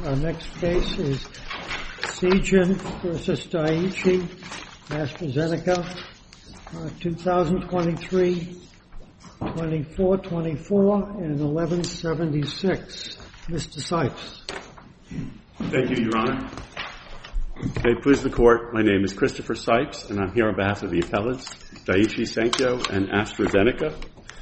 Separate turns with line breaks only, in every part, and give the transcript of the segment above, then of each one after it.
Our next case is Seagen versus Daiichi AstraZeneca, 2023, 2424 and 1176. Mr. Sipes.
Thank you, Your Honor. May it please the Court, my name is Christopher Sipes, and I'm here on behalf of the appellants, Daiichi Sankyo and AstraZeneca.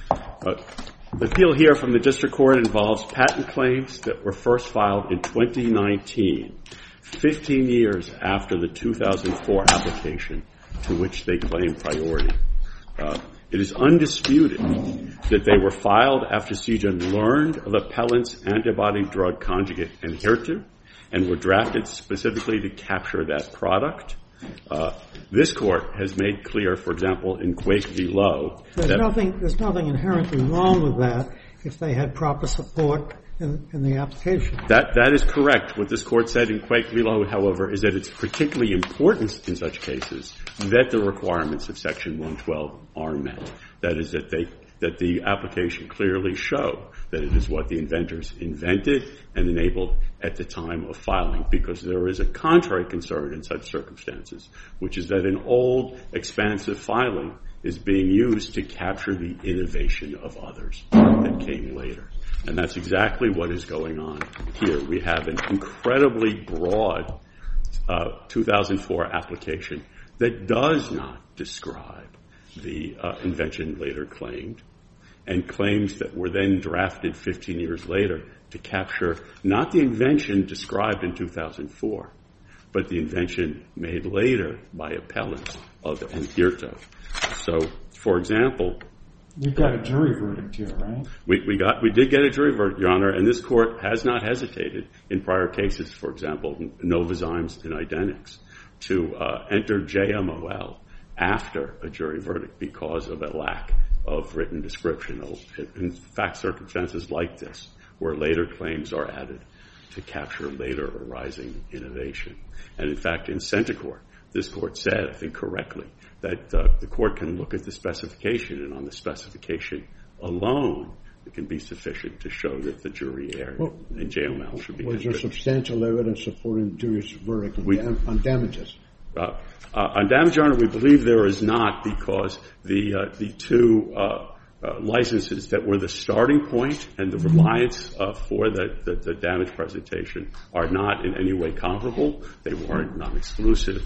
The appeal here from the District Court involves patent claims that were first filed in 2019, 15 years after the 2004 application to which they claim priority. It is undisputed that they were filed after Seagen learned of appellant's antibody-drug conjugate Enhertu and were drafted specifically to capture that product. This Court has made clear, for example, in Quake v. Lowe,
there's nothing inherently wrong with that if they had proper support in the application.
That is correct. What this Court said in Quake v. Lowe, however, is that it's particularly important in such cases that the requirements of Section 112 are met. That is, that the application clearly show that it is what the inventors invented and enabled at the time of filing, because there is a contrary concern in such circumstances, which is that an old, expansive filing is being used to capture the innovation of others that came later. And that's exactly what is going on here. We have an incredibly broad 2004 application that does not describe the invention later claimed, and claims that were then drafted 15 years later to capture not the invention described in 2004, but the invention made later by appellants of Enhertu. So, for example,
you've got a jury verdict here, right?
We did get a jury verdict, Your Honor, and this Court has not hesitated in prior cases, for example, Novozymes and Idenix, to enter JMOL after a jury verdict because of a lack of written description. In fact, circumstances like this, where later claims are added to capture later arising innovation. And in fact, in Centocor, this Court said, I think correctly, that the Court can look at the specification, and on the specification alone, it can be sufficient to show that the jury erred, and JML should be
Was there substantial evidence supporting the jury's verdict on damages?
On damage, Your Honor, we believe there is not, because the two licenses that were the starting point and the reliance for the damage presentation are not in any way comparable. They weren't non-exclusive.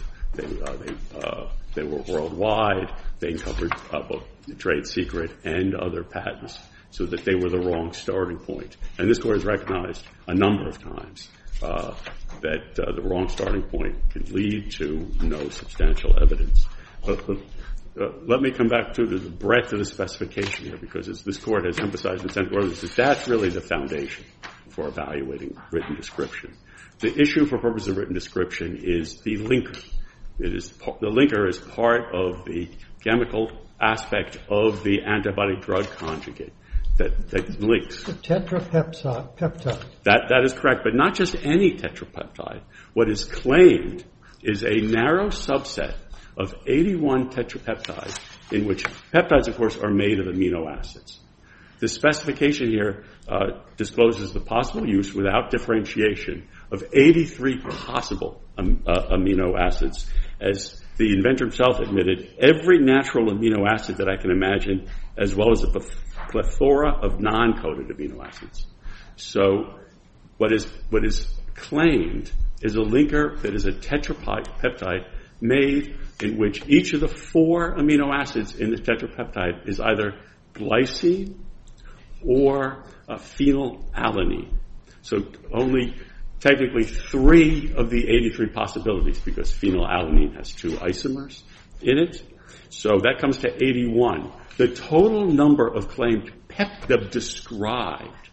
They were worldwide. They covered both the trade secret and other patents, so that they were the wrong starting point. And this Court has recognized a number of times that the wrong starting point could lead to no substantial evidence. But let me come back to the breadth of the specification here, because as this Court has emphasized in Centocor, that's really the foundation for evaluating written description. The issue for purpose of written description is the linker. The linker is part of the chemical aspect of the antibody-drug conjugate that links.
The tetrapeptide.
That is correct, but not just any tetrapeptide. What is claimed is a narrow subset of 81 tetrapeptides, in which peptides, of course, are made of amino acids. The specification here discloses the possible use, without differentiation, of 83 possible amino acids. As the inventor himself admitted, every natural amino acid that I can imagine, as well as a plethora of non-coded amino acids. So what is claimed is a linker that is a tetrapeptide made in which each of the 4 amino acids in the tetrapeptide is either glycine or phenylalanine. So only technically 3 of the 83 possibilities, because phenylalanine has 2 isomers in it. So that comes to 81. The total number of claimed described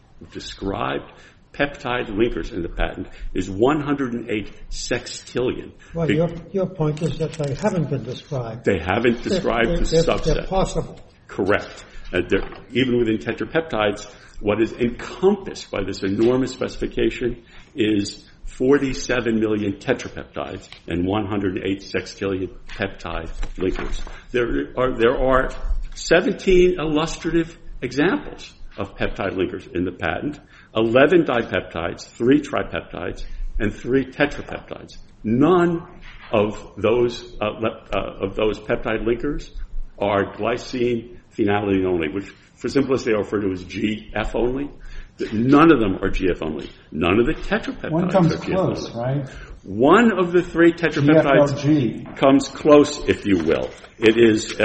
peptide linkers in the patent is 108 sextillion.
Well, your point is that they haven't been described.
They haven't described the subset.
They're possible.
Correct. Even within tetrapeptides, what is encompassed by this enormous specification is 47 million tetrapeptides and 108 sextillion peptide linkers. There are 17 illustrative examples of peptide linkers in the patent, 11 dipeptides, 3 tripeptides, and 3 tetrapeptides. None of those peptide linkers are glycine phenylalanine only, which for simplicity I refer to as GF only. None of them are GF only. None of the tetrapeptides
One comes
are GF
close,
only.
right?
One of the 3 tetrapeptides
GFLG.
comes close, if you will. It is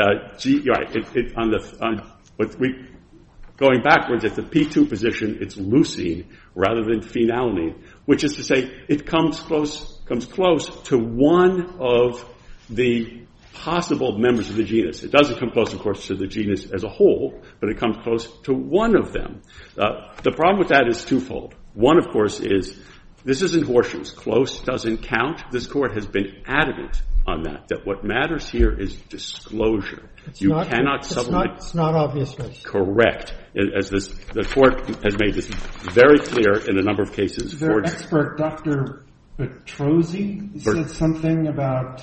going backwards at the P2 position. It's leucine rather than phenylalanine, which is to say it comes close to one of the possible members of the genus. It doesn't come close, of course, to the genus as a whole, but it comes close to one of them. The problem with that is twofold. One, of course, is this isn't horseshoes. Close doesn't count. This Court has been adamant on that what matters here is disclosure. It's not obviousness. Correct. As the Court has made this very clear in a number of cases.
Their expert, Dr. Petrozzi, said something about,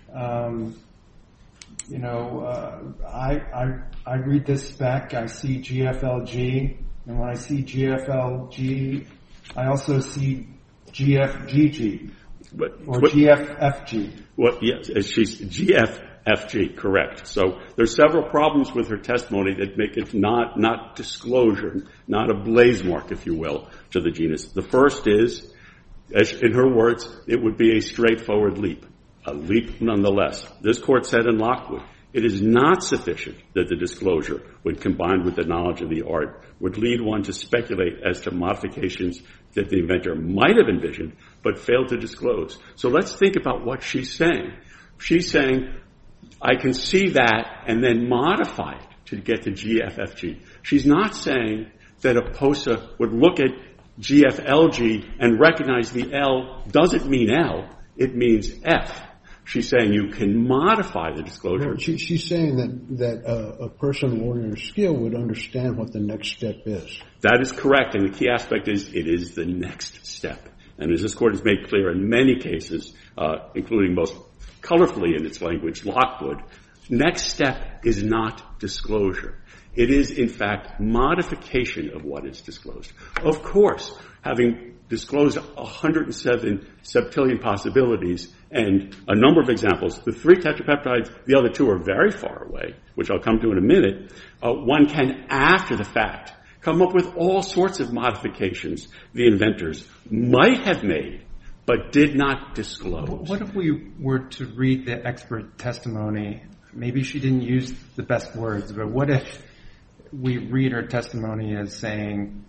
I read this spec, I see GFLG, and when I see GFLG, I also see GFGG, or GFFG.
Well, yes, she's GFFG, correct. So there's several problems with her testimony that make it not disclosure, not a blaze mark, if you will, to the genus. The first is, as in her words, it would be a straightforward leap. A leap nonetheless. This Court said in Lockwood, it is not sufficient that the disclosure, when combined with the knowledge of the art, would lead one to speculate as to modifications that the inventor might have envisioned but failed to disclose. So let's think about what she's saying. She's saying, I can see that and then modify it to get to GFFG. She's not saying that a POSA would look at GFLG and recognize the L doesn't mean L, it means F. She's saying you can modify the disclosure.
Well, she's saying that a person of ordinary skill would understand what the next step is.
That is correct, and the key aspect is it is the next step. And as this Court has made clear in many cases, including most colorfully in its language, Lockwood, next step is not disclosure. It is, in fact, modification of what is disclosed. Of course, having disclosed 107 septillion possibilities and a number of examples, the 3 tetrapeptides, the other 2 are very far away, which I'll come to in a minute. One can, after the fact, come up with all sorts of modifications the inventors might have made but did not disclose.
What if we were to read the expert testimony? Maybe she didn't use the best words, but what if we read her testimony as saying,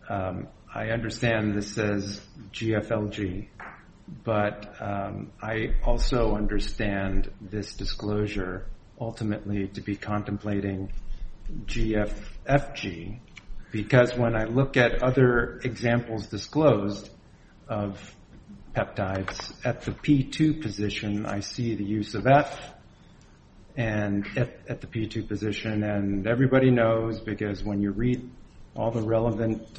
I understand this says GFLG, but I also understand this disclosure ultimately to be contemplating GFFG, because when I look at other examples disclosed of peptides at the P2 position, I see the use of F and at the P2 position, and everybody knows because when you read all the relevant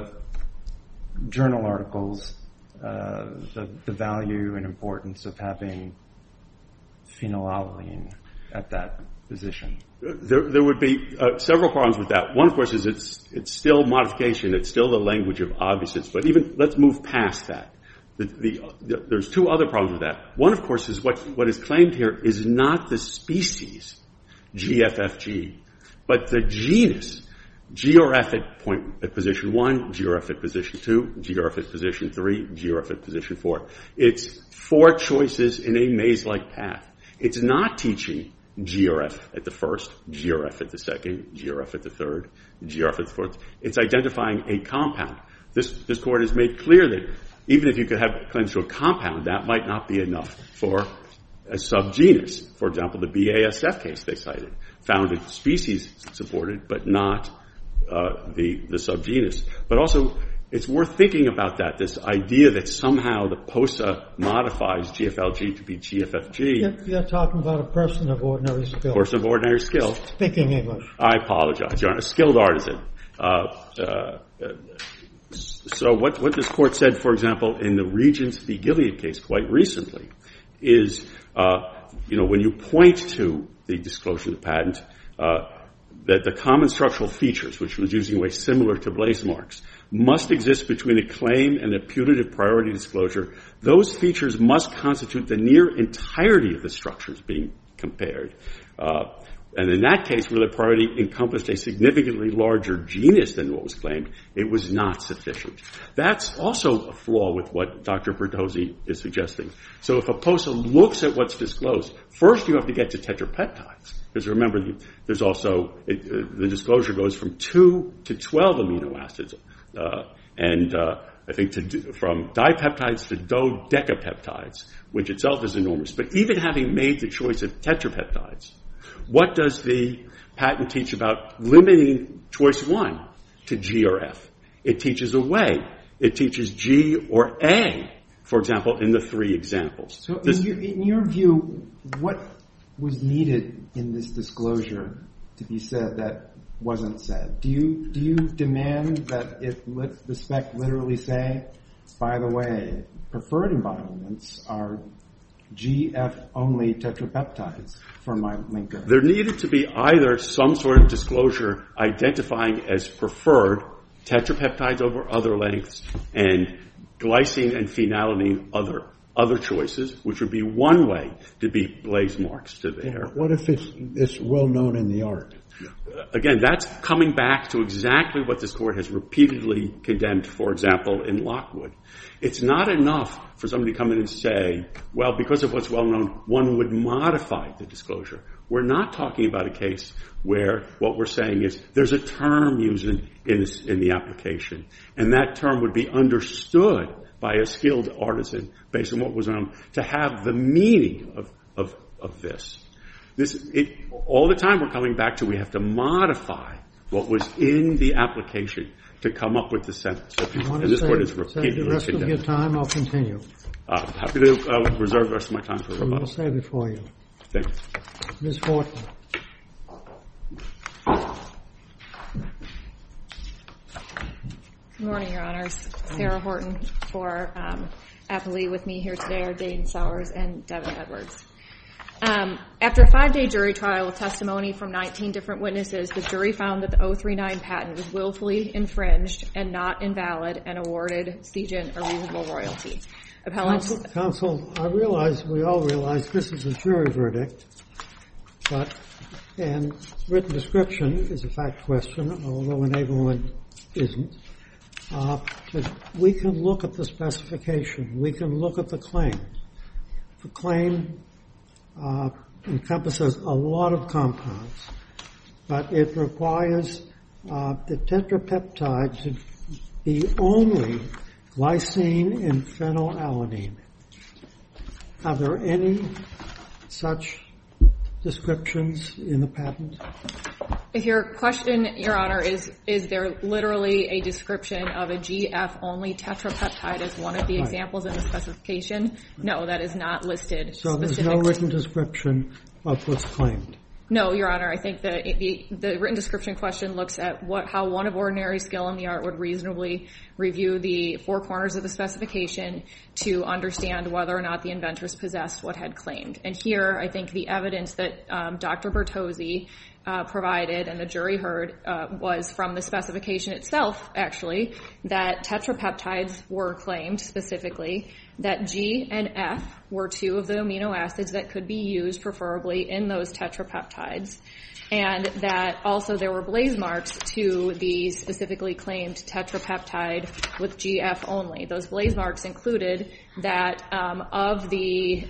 journal articles, the value and importance of having phenylalanine at that position.
There would be several problems with that. One, of course, is it's still modification. It's still the language of obviousness. But even let's move past that. There's 2 other problems with that. One, of course, is what is claimed here is not the species, GFFG, but the genus. G or F at position 1, G or F at position 2, G or F at position 3, G or F at position 4. It's 4 choices in a maze-like path. It's not teaching G or F at the first, G or F at the second, G or F at the third, G or F at the fourth. It's identifying a compound. This Court has made clear that even if you could have claims to a compound, that might not be enough for a subgenus. For example, the BASF case they cited found a species supported, but not the subgenus. But also, it's worth thinking about that, this idea that somehow the POSA modifies GFLG to be GFFG.
You're talking about a person of ordinary skill.
A person of ordinary skill.
Speaking English.
I apologize, Your Honor. A skilled artisan. So what this Court said, for example, in the Regents v. Gilead case quite recently is, when you point to the disclosure of the patent, that the common structural features, which was using a way similar to blaze marks, must exist between a claim and a putative priority disclosure. Those features must constitute the near entirety of the structures being compared. And in that case, where the priority encompassed a significantly larger genus than what was claimed, it was not sufficient. That's also a flaw with what Dr. Bertozzi is suggesting. So if a POSA looks at what's disclosed, first you have to get to tetrapeptides. Because remember, there's also, the disclosure goes from 2 to 12 amino acids. I think from dipeptides to dodecapeptides, which itself is enormous. But even having made the choice of tetrapeptides, what does the patent teach about limiting choice 1 to G or F? It teaches a way. It teaches G or A, for example, in the 3 examples.
So in your view, what was needed in this disclosure to be said that wasn't said? Do you demand that the spec literally say, by the way, preferred embodiments are GF only tetrapeptides for my linker?
There needed to be either some sort of disclosure identifying as preferred tetrapeptides over other lengths and glycine and phenylalanine other choices, which would be one way to be blaze marks to there.
What if it's well known in the art?
Again, that's coming back to exactly what this court has repeatedly condemned, for example, in Lockwood. It's not enough for somebody to come in and say, well, because of what's well known, one would modify the disclosure. We're not talking about a case where what we're saying is there's a term used in the application, and that term would be understood by a skilled artisan based on what was known to have the meaning of this. All the time we're coming back to we have to modify what was in the application to come up with the sentence. And this court is repeatedly
the rest of your time, I'll continue.
Happy to reserve the rest of my time for rebuttal.
We'll save it for you.
Thanks.
Ms. Horton.
Good morning, Your Honors. Sarah Horton for Appellee. With me here today are Dane Sowers and Devin Edwards. After a 5-day jury trial with testimony from 19 different witnesses, the jury found that the 039 patent was willfully infringed and not invalid and awarded Seagen a reasonable royalty.
Counsel, we all realize this is a jury verdict, and written description is a fact question, although enablement isn't. But we can look at the specification. We can look at the claim. The claim encompasses a lot of compounds, but it requires the tetrapeptide to be only glycine and phenylalanine. Are there any such descriptions in the patent?
If your question, Your Honor, is there literally a description of a GF-only tetrapeptide as one of the examples in the specification? No, that is not listed.
So there's no written description of what's claimed?
No, Your Honor. I think the written description question looks at how one of ordinary skill in the art would reasonably review the 4 corners of the specification to understand whether or not the inventors possessed what had claimed. And here, I think the evidence that Dr. Bertozzi provided and the jury heard was from the specification itself, actually, that tetrapeptides were claimed specifically, that G and F were 2 of the amino acids that could be used preferably in those tetrapeptides, and that also there were blaze marks to the specifically claimed tetrapeptide with GF only. Those blaze marks included that of the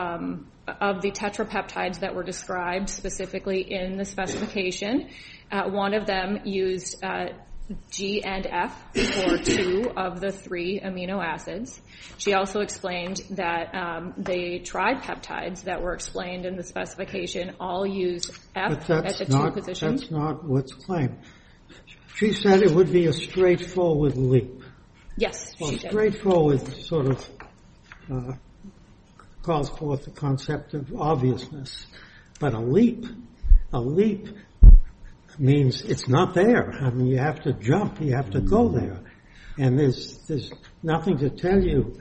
tetrapeptides that were described specifically in the specification, one of them used G and F for 2 of the 3 amino acids. She also explained that the tripeptides that were explained in the specification all use F at the 2 positions.
That's not what's claimed. She said it would be a straightforward leap.
Yes,
well,
she did.
Straightforward sort of calls forth the concept of obviousness. But a leap means it's not there. I mean, you have to jump. You have to go there. And there's nothing to tell you.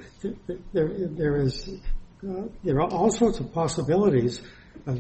There are all sorts of possibilities of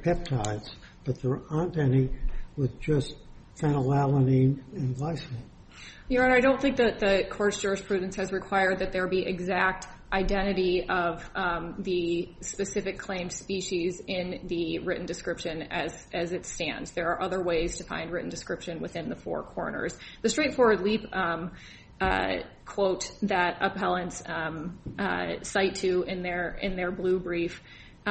tetrapeptides, but there aren't any with just phenylalanine and glycine.
Your Honor, I don't think that the court's jurisprudence has required that there be exact identity of the specific claimed species in the written description as it stands. There are other ways to find written description within the four corners. The straightforward leap quote that appellants cite to in their blue brief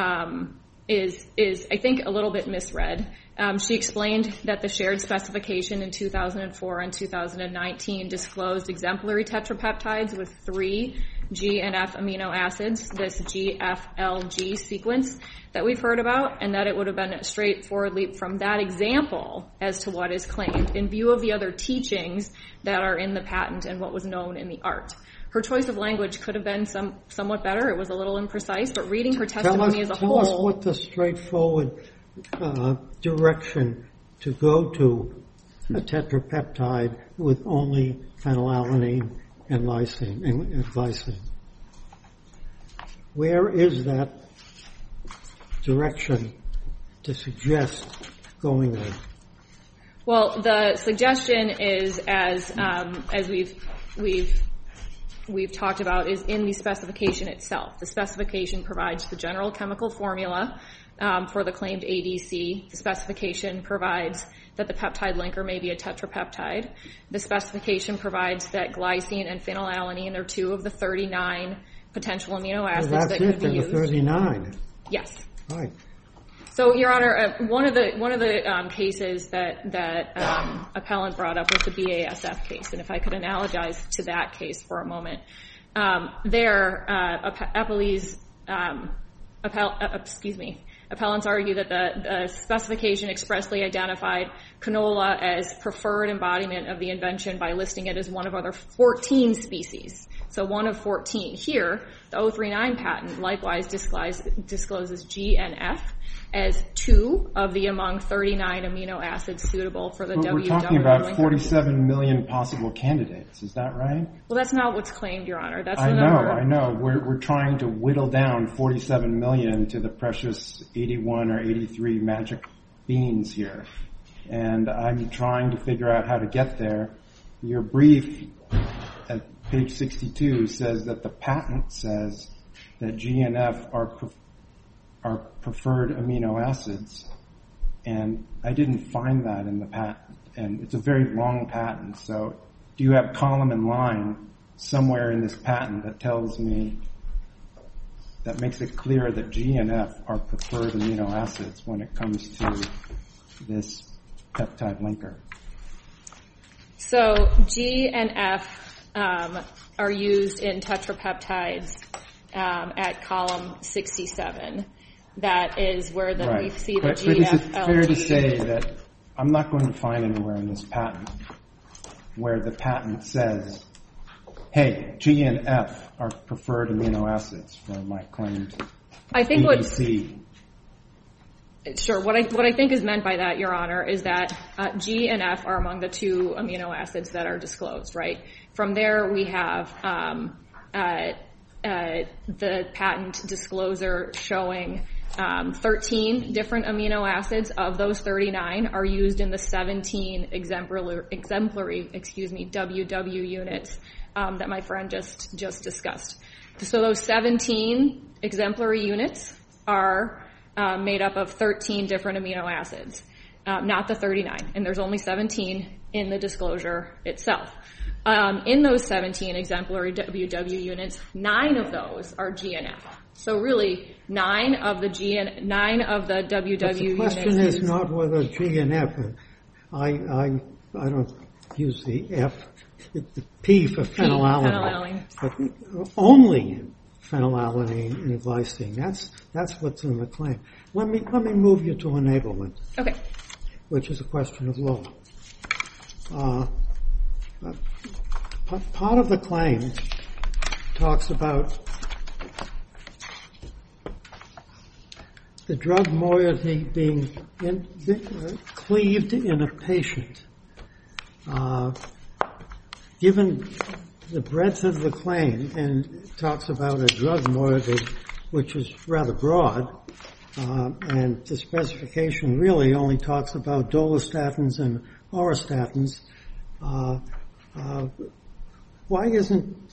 is I think a little bit misread. She explained that the shared specification in 2004 and 2019 disclosed exemplary tetrapeptides with 3 G and F amino acids, this GFLG sequence that we've heard about, and that it would have been a straightforward leap from that example as to what is claimed in view of the other teachings that are in the patent and what was known in the art. Her choice of language could have been somewhat better. It was a little imprecise, but reading her testimony as a whole...
Tell us what the straightforward direction to go to a tetrapeptide with only phenylalanine and glycine. Where is that direction to suggest going there?
Well, the suggestion is, as we've talked about, is in the specification itself. The specification provides the general chemical formula for the claimed ADC. The specification provides that the peptide linker may be a tetrapeptide. The specification provides that glycine and phenylalanine are 2 of the 39 potential amino acids that could be used.
That's it, 39.
Yes.
Right.
So, Your Honor, one of the cases that appellant brought up was the BASF case, and if I could analogize to that case for a moment, appellants argue that the specification expressly identified canola as preferred embodiment of the invention by listing it as one of other 14 species. So 1 of 14. Here, the 039 patent likewise discloses G and F as 2 of the among 39 amino acids suitable for the WW.
We're talking about 47 million possible candidates. Is that right?
Well, that's not what's claimed, Your Honor. That's
the
number.
I know. We're trying to whittle down 47 million to the precious 81 or 83 magic beans here. And I'm trying to figure out how to get there. Your brief at page 62 says that the patent says that G and F are preferred amino acids, and I didn't find that in the patent. And it's a very long patent, so do you have column and line somewhere in this patent that tells me, that makes it clear that G and F are preferred amino acids when it comes to this peptide linker?
So G and F are used in tetrapeptides at column 67. That is where we see the GFLG.
But is it fair to say that I'm not going to find anywhere in this patent where the patent says, hey, G and F are preferred amino acids for my claimed ADC?
Sure. What I think is meant by that, Your Honor, is that G and F are among the 2 amino acids that are disclosed, right? From there, we have the patent disclosure showing 13 different amino acids of those 39 are used in the 17 exemplary WW units that my friend just discussed. So those 17 exemplary units are made up of 13 different amino acids, not the 39. And there's only 17 in the disclosure itself. In those 17 exemplary WW units, 9 of those are G and F. So really, 9 of the WW units.
The question is not whether G and F. I don't use the F, the P for phenylalanine. But only phenylalanine and glycine. That's what's in the claim. Let me move you to enablement.
Okay.
Which is a question of law. Part of the claim talks about the drug moiety being cleaved in a patient. Given the breadth of the claim, and it talks about a drug moiety which is rather broad, and the specification really only talks about dolastatins and orostatins, Why isn't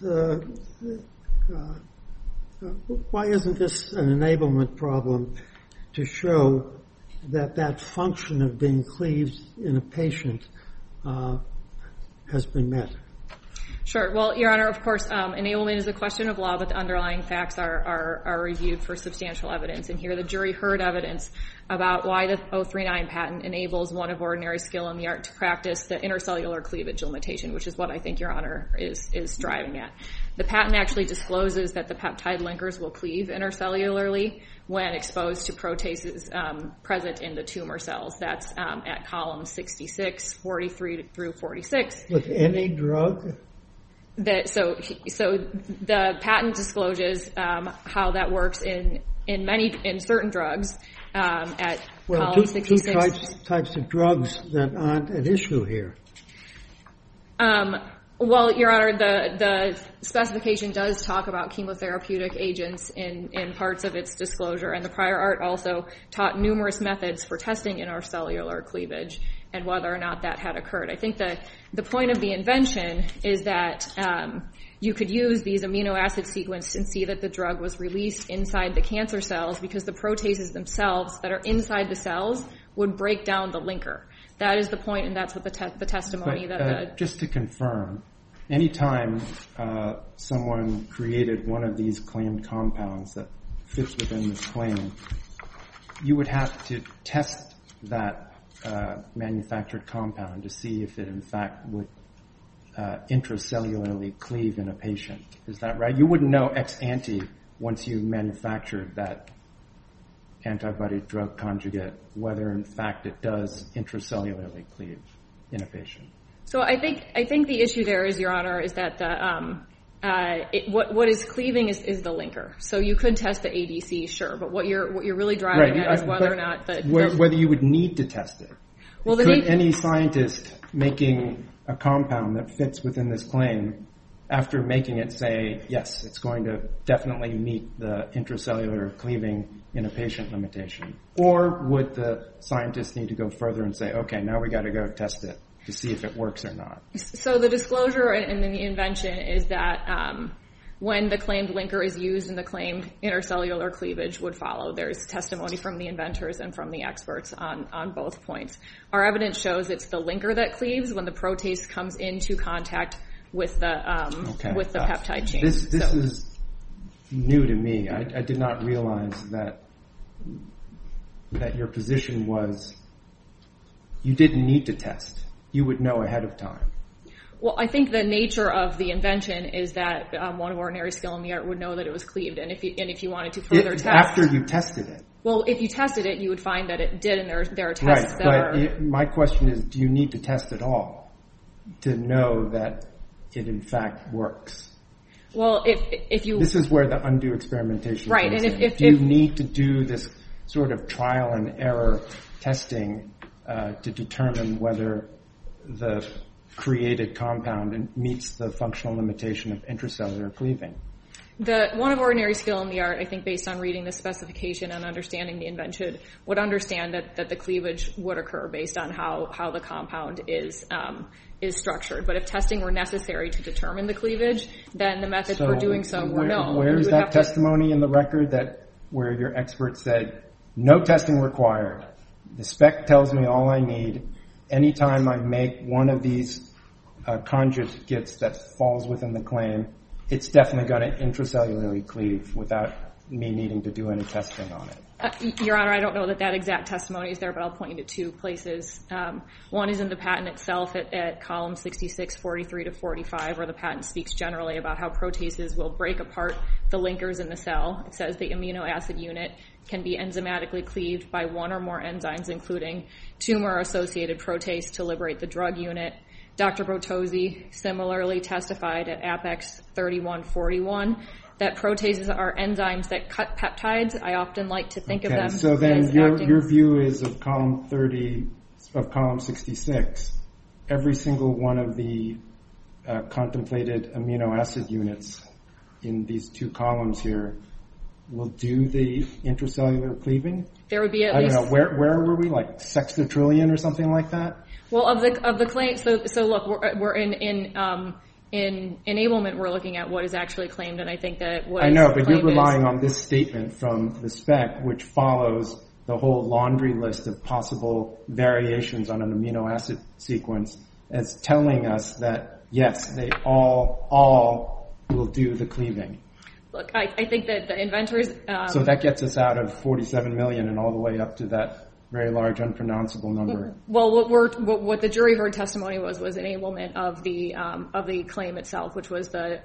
this an enablement problem to show that function of being cleaved in a patient has been met?
Sure. Well, Your Honor, of course, enablement is a question of law, but the underlying facts are reviewed for substantial evidence. And here the jury heard evidence about why the 039 patent enables one of ordinary skill in the art to practice the intercellular cleavage limitation, which is what I think Your Honor is driving at. The patent actually discloses that the peptide linkers will cleave intercellularly when exposed to proteases present in the tumor cells. That's at column 66, 43 through 46.
With any drug?
So the patent discloses how that works in certain drugs at column 66.
Two types of drugs that aren't at issue here.
Well, Your Honor, the specification does talk about chemotherapeutic agents in parts of its disclosure, and the prior art also taught numerous methods for testing intercellular cleavage and whether or not that had occurred. I think the point of the invention is that you could use these amino acid sequences and see that the drug was released inside the cancer cells because the proteases themselves that are inside the cells would break down the linker. That is the point, and that's what the testimony
just to confirm, anytime someone created one of these claimed compounds that fits within this claim, you would have to test that manufactured compound to see if it in fact would intracellularly cleave in a patient. Is that right? You wouldn't know ex ante once you manufactured that antibody drug conjugate whether in fact it does intracellularly cleave in a patient.
So I think the issue there is, Your Honor, is that what is cleaving is the linker. So you could test the ADC, sure, but what you're really driving at is whether or not
whether you would need to test it.
Well,
could any scientist making a compound that fits within this claim, after making it, say, yes, it's going to definitely meet the intracellular cleaving in a patient limitation? Or would the scientist need to go further and say, okay, now we got to go test it to see if it works or not?
So the disclosure and the invention is that when the claimed linker is used and the claimed intercellular cleavage would follow. There's testimony from the inventors and from the experts on both points. Our evidence shows it's the linker that cleaves when the protease comes into contact with the peptide chain.
This is new to me. I did not realize that your position was you didn't need to test. You would know ahead of time.
Well, I think the nature of the invention is that one of ordinary skill in the art would know that it was cleaved, and if you wanted to further test
after you tested it.
Well, if you tested it, you would find that it did, and there are tests
my question is, do you need to test at all to know that it in fact works?
Well, if you...
This is where the undue experimentation
right,
comes
and
in. Do you need to do this sort of trial and error testing to determine whether the created compound meets the functional limitation of intracellular cleaving?
One of ordinary skill in the art, I think, based on reading the specification and understanding the invention, would understand that the cleavage would occur based on how the compound is structured. But if testing were necessary to determine the cleavage, then the methods for doing so were known.
Where is that testimony in the record where your expert said, no testing required? The spec tells me all I need. Anytime I make one of these conjugates that falls within the claim, it's definitely going to intracellularly cleave without me needing to do any testing on it.
Your Honor, I don't know that exact testimony is there, but I'll point you to two places. One is in the patent itself at column 66, 43 to 45, where the patent speaks generally about how proteases will break apart the linkers in the cell. It says the amino acid unit can be enzymatically cleaved by one or more enzymes, including tumor-associated protease, to liberate the drug unit. Dr. Botosi similarly testified at Apex 3141 that proteases are enzymes that cut peptides. I often like to think of them as
so then
acting...
your view is of column 30, of column 66, every single one of the contemplated amino acid units in these two columns here will do the intracellular cleaving?
There would be at
I
least...
don't know, where were we, like sextillion or something like that?
Well, of the claim, so look, we're in enablement, we're looking at what is actually claimed, and I think that what
I know, but you're
claimed
relying on this statement from the spec, which follows the whole laundry list of possible variations on an amino acid sequence as telling us that, yes, they all will do the cleaving.
Look, I think that the inventors...
So that gets us out of 47 million and all the way up to that very large unpronounceable number.
Well, what the jury heard testimony was enablement of the claim itself, which was the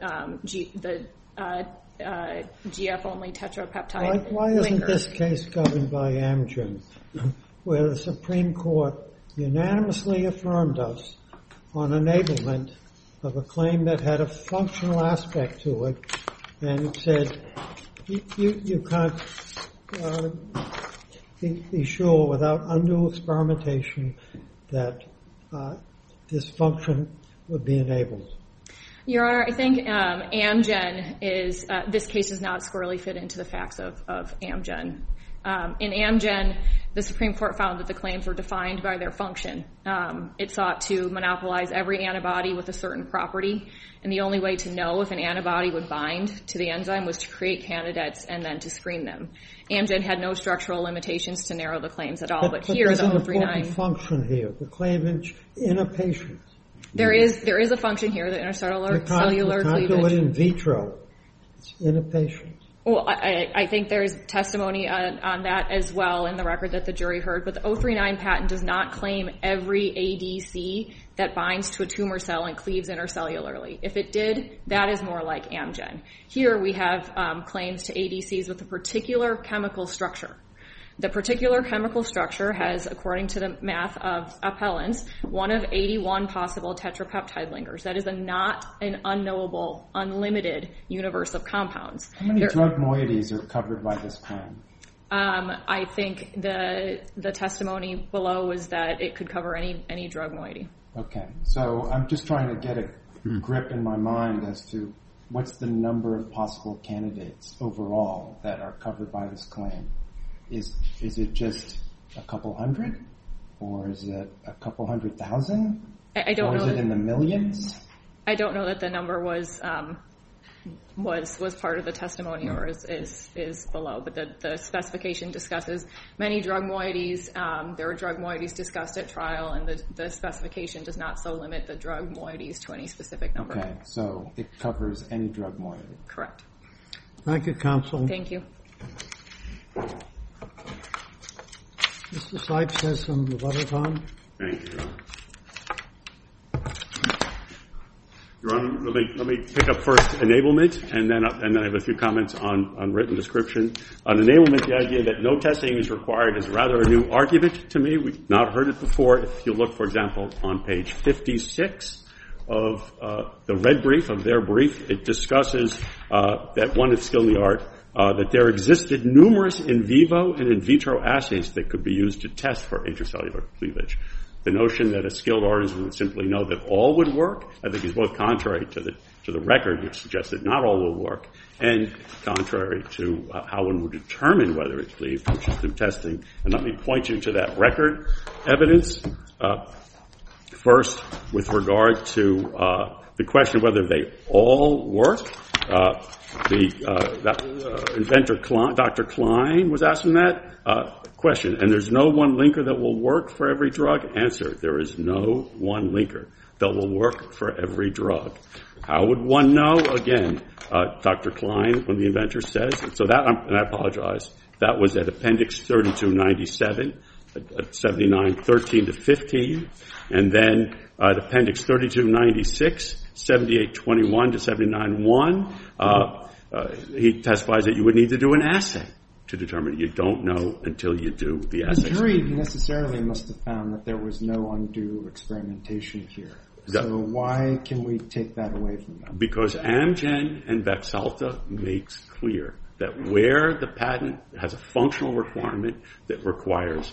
GF only tetrapeptide.
Why isn't this case governed by Amgen, where the Supreme Court unanimously affirmed us on enablement of a claim that had a functional aspect to it, and said you can't be sure without undue experimentation that this function would be enabled?
Your Honor, I think Amgen is, this case does not squarely fit into the facts of Amgen. In Amgen, the Supreme Court found that the claims were defined by their function. It sought to monopolize every antibody with a certain property, and the only way to know if an antibody would bind to the enzyme was to create candidates and then to screen them. Amgen had no structural limitations to narrow the claims at all, but here
there's
the
an
039...
important function here, the cleavage in a patient.
There is a function here, the intercellular cellular cleavage.
You can't do it in vitro. It's in a patient.
Well, I think there's testimony on that as well in the record that the jury heard, but the 039 patent does not claim every ADC that binds to a tumor cell and cleaves intercellularly. If it did, that is more like Amgen. Here we have claims to ADCs with a particular chemical structure. The particular chemical structure has, according to the math of appellants, one of 81 possible tetrapeptide linkers. That is not an unknowable, unlimited universe of compounds.
How many drug moieties are covered by this claim?
I think the testimony below was that it could cover any drug moiety.
Okay, so I'm just trying to get a grip in my mind as to what's the number of possible candidates overall that are covered by this claim. Is it just a couple hundred, or is it a couple 100,000?
I don't know.
Or is it in the millions?
I don't know that the number was part of the testimony or is below, but the specification discusses many drug moieties. There are drug moieties discussed at trial, and the specification does not so limit the drug moieties to any specific number.
Okay, so it covers any drug moiety.
Correct.
Thank you, counsel.
Thank you.
Mr. Sipes has some rebuttal time.
Thank you, Your Honor. Your Honor, let me pick up first enablement, and then I have a few comments on written description. On enablement, the idea that no testing is required is rather a new argument to me. We've not heard it before. If you look, for example, on page 56 of the red brief, of their brief, it discusses that one of skill in the art, that there existed numerous in vivo and in vitro assays that could be used to test for intracellular cleavage. The notion that a skilled artisan would simply know that all would work, I think, is both contrary to the record, which suggests that not all will work, and contrary to how one would determine whether it cleaved, which is through testing. And let me point you to that record evidence. First, with regard to the question of whether they all work, inventor Dr. Klein was asking that question. And there's no one linker that will work for every drug? Answer, there is no one linker that will work for every drug. How would one know? Again, Dr. Klein, when the inventor says, so that, and I apologize, that was at Appendix 3297, at 79, 13 to 15, and then at Appendix 3296, 7821 to 791, he testifies that you would need to do an assay to determine it. You don't know until you do the assay.
The jury necessarily must have found that there was no undue experimentation here. So why can we take that away from them?
Because Amgen and Baxalta makes clear that where the patent has a functional requirement that requires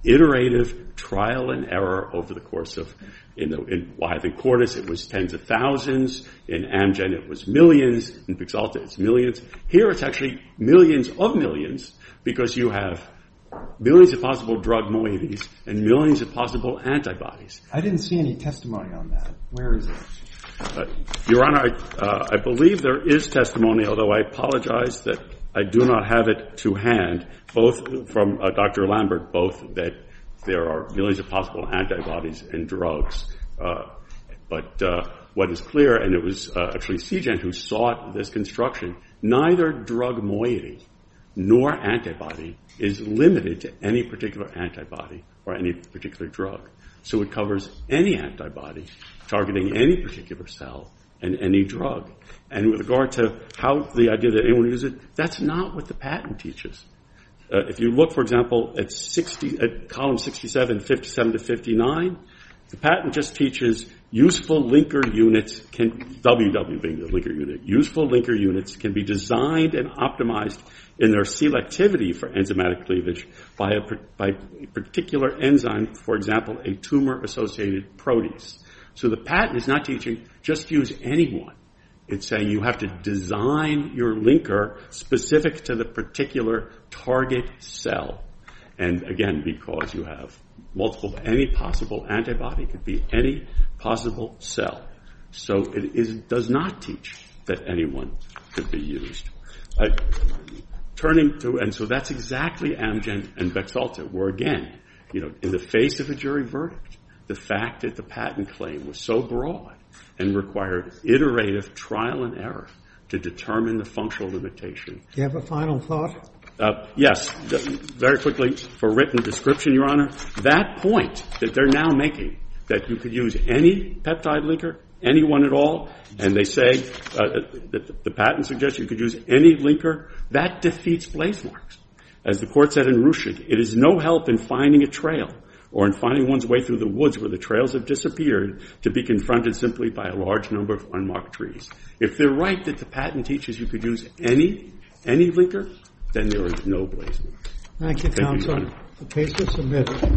iterative trial and error over the course of, in Wyeth Cordis it was tens of thousands, in Amgen it was millions, in Bexalta it's millions. Here it's actually millions of millions, because you have millions of possible drug moieties and millions of possible antibodies.
I didn't see any testimony on that. Where is it?
Your Honor, I believe there is testimony, although I apologize that I do not have it to hand, both from Dr. Lambert, both that there are millions of possible antibodies and drugs. But what is clear, and it was actually Seagen who sought this construction, neither drug moiety nor antibody is limited to any particular antibody or any particular drug. So it covers any antibody targeting any particular cell and any drug. And with regard to how the idea that anyone uses it, that's not what the patent teaches. If you look, for example, at column 67, 57 to 59, the patent just teaches useful linker units WW being the linker unit, useful linker units can be designed and optimized in their selectivity for enzymatic cleavage by a particular enzyme, for example, a tumor-associated protease. So the patent is not teaching just use anyone. It's saying you have to design your linker specific to the particular target cell. And again, because you have any possible antibody, it could be any possible cell. So it does not teach that anyone could be used. And so that's exactly Amgen and Bexalta, where again, in the face of a jury verdict, the fact that the patent claim was so broad and required iterative trial and error to determine the functional limitation.
Do you have a final thought?
Yes, very quickly, for written description, Your Honor, that point that they're now making, that you could use any peptide linker, any one at all, and they say that the patent suggests you could use any linker, that defeats blaze marks. As the court said in Ruchig, it is no help in finding a trail or in finding one's way through the woods where the trails have disappeared to be confronted simply by a large number of unmarked trees. If they're right that the patent teaches you could use any linker, then there is no blaze mark.
Thank you, counsel. The case is submitted.